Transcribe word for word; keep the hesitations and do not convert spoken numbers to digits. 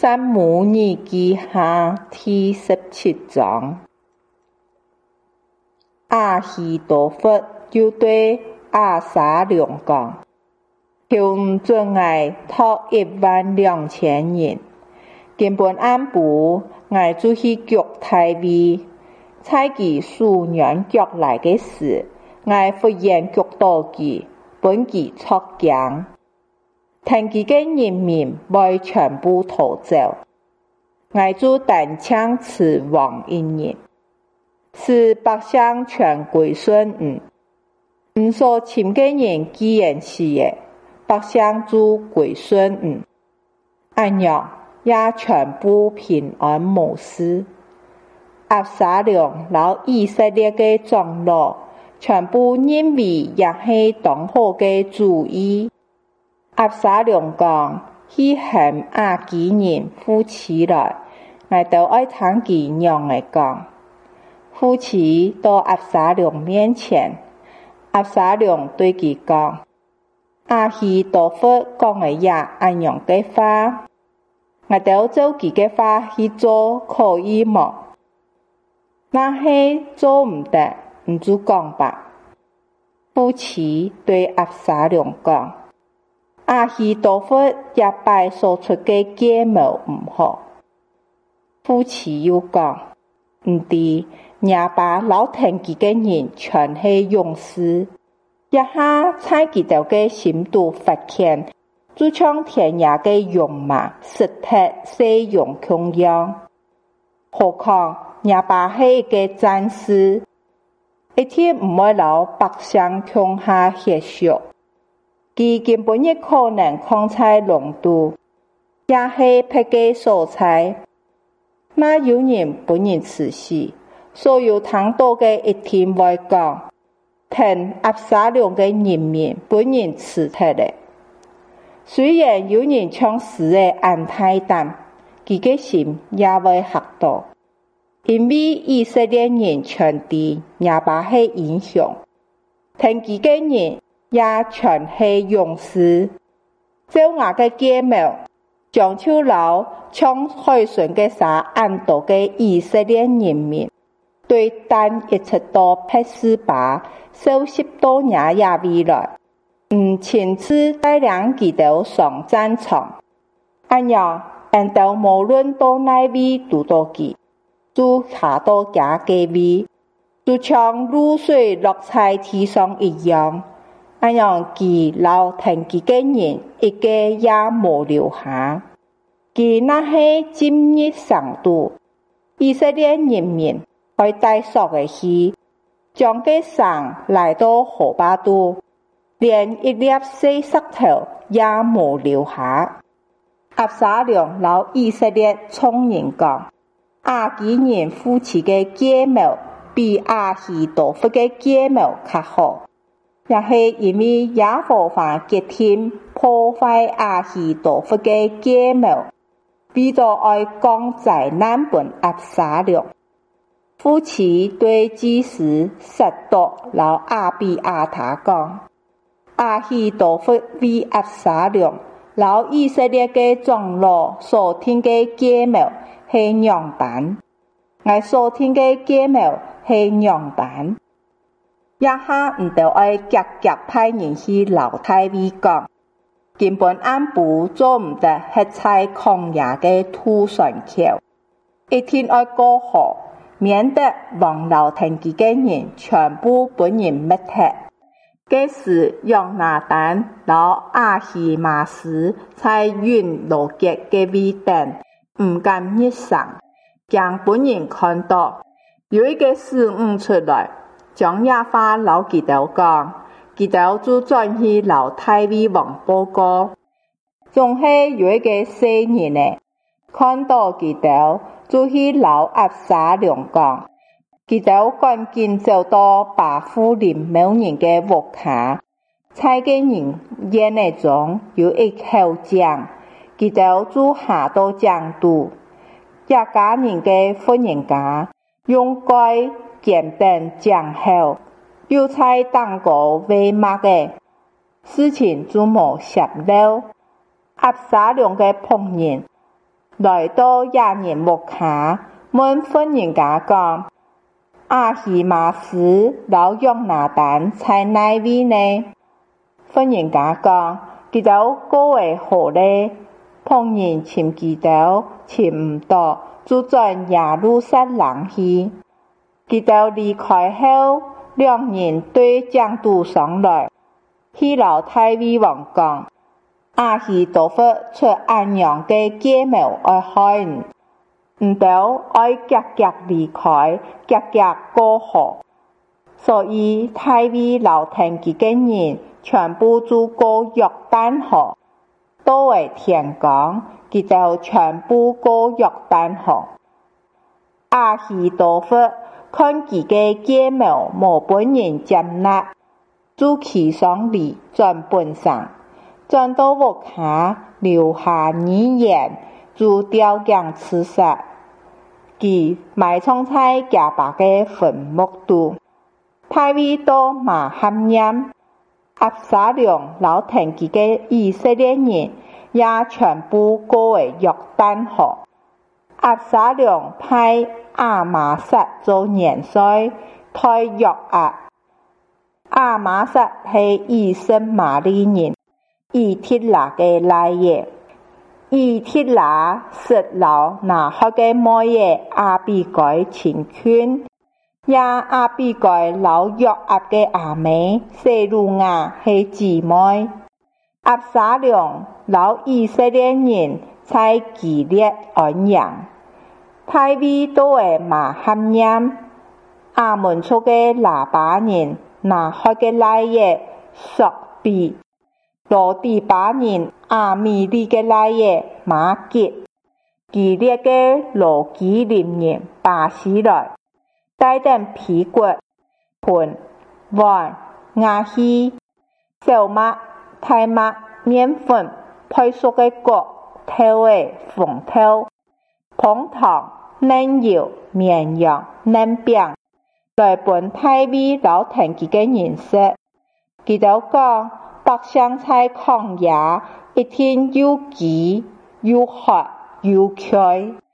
撒母耳記下第十七章。亞希多弗就對押沙龍講：求唔准我托一萬兩千人，根本按部我就去腳大衛，在其數年腳來嘅時，我忽然腳到其，本其作強。聽其嘅人民未全部逃走，我就單槍刺亡一人，使百姓全歸順吾。吾所欽嘅人既然是嘅，百姓就歸順吾，按樣也全部平安無事。押沙龍和以色列嘅長老全部認為也係當好嘅主意。押沙龍講：去向亞基人夫妻來，我都愛聽其娘嘅講。夫妻到押沙龍面前，押沙龍對其講：亞希多弗講嘅也按樣嘅話，我都照其嘅話去做，可以麼？那係做唔得，唔就講吧。夫妻對押沙龍講：亞希多弗也擺所出嘅計謀唔好。夫妻又講：唔對，亞巴老聽其嘅人全係勇士，一下在其條嘅心度發現，就像天涯嘅勇馬，實體使用強樣。何況亞巴係一個戰士，一天唔會留百姓強下血血。其根本亦可能放在龍肚，也係別個所在。那有人本人辭死，所有聽到嘅一天會講：聽押沙龍嘅人民本人辭退咧。雖然有人將死嘅按太淡，佢嘅心也會嚇到，因為以色列人全地也把係影響，聽佢嘅人也全係勇士，照我嘅計謀，將秋老將海順嘅沙按到嘅以色列人民，對單一直到匹斯巴，數十多年也未來，唔親自帶領佢哋上戰場，按樣按到無論到哪位讀到佢，就下到假嘅位，就像露水落在地上一樣。按樣其老聽其嘅人一個也無留下，其那係今日上度，以色列人民會帶索嘅去，將個上來到河巴度，連一粒細石頭也無留下。押沙龍老以色列聰人講：亞基人夫妻嘅計謀比亞希多弗嘅計謀較好。也係因為耶和華決定破壞亞希多弗嘅計謀，為咗愛降災難本押沙龍。夫妻對祭司撒督和亞比亞他講：亞希多弗為押沙龍，和以色列嘅長老所聽嘅計謀係樣板，我所聽嘅計謀係樣板。一下唔就愛夾夾派人去老大衛講，根本按部做唔得，係在曠野嘅土船橋，一天愛過河，免得王老聽佢嘅人全部本人滅絕。這時約拿單老亞希瑪斯在雲羅結嘅位等，唔敢一上，將本人看到有一個事悟出來。將亞法老基督講，基督就轉去老大衛王報告，仲係有一個細人呢，看到基督就去老押沙龍講，基督趕緊走到巴戶林某人嘅屋下，在個人眼內中有一口井，基督就下到井度，一家人嘅婦人家用蓋簡單講後，又在當個為乜嘅事情就冇泄露。押沙龍嘅僕人来到亚人木下，问妇人家讲：阿希玛斯老约拿但在哪位呢？妇人家讲：佢哋过会好咧，旁人寻佢哋寻唔到，就转耶路撒冷去。佢哋离开后，两人对讲道上来，去老大卫王讲：阿希多弗出安阳嘅计谋爱害人，唔到爱急急离开，急急过河。所以大卫老听佢嘅人全部就过约旦河，到为天光，佢就全部过约旦河。阿希多弗看佢嘅计谋无本人接纳，就骑上嚟转本上，转到屋下留下二言，就吊頸刺殺。佢埋藏在家爸嘅墳墓度。大衛到馬哈念，押沙龍老聽佢嘅以色列人也全部過為約旦河。押沙龍派亞瑪撒做元帥，代約押。亞瑪撒係以實瑪利人，以鐵拿嘅來爺。以鐵拿實老拿學嘅摩耶亞比該前圈。也亞比該老約押嘅阿妹西魯亞係姊妹。押沙龍老以色列人在基列安營。大衛到嘅馬哈念，亞門族嘅喇叭人拿開嘅來爺索比，羅地巴人亞米利嘅來爺馬吉，基列嘅羅基林人巴西來。帶點皮骨、盤、碗、牙器、小麥、大麥、麵粉、配熟嘅穀、豆嘅紅豆、捧糖、嫩油、綿羊、嫩餅，來本大衛老聽佢嘅認識。佢就講，百姓在曠野一天又飢又渴又渴。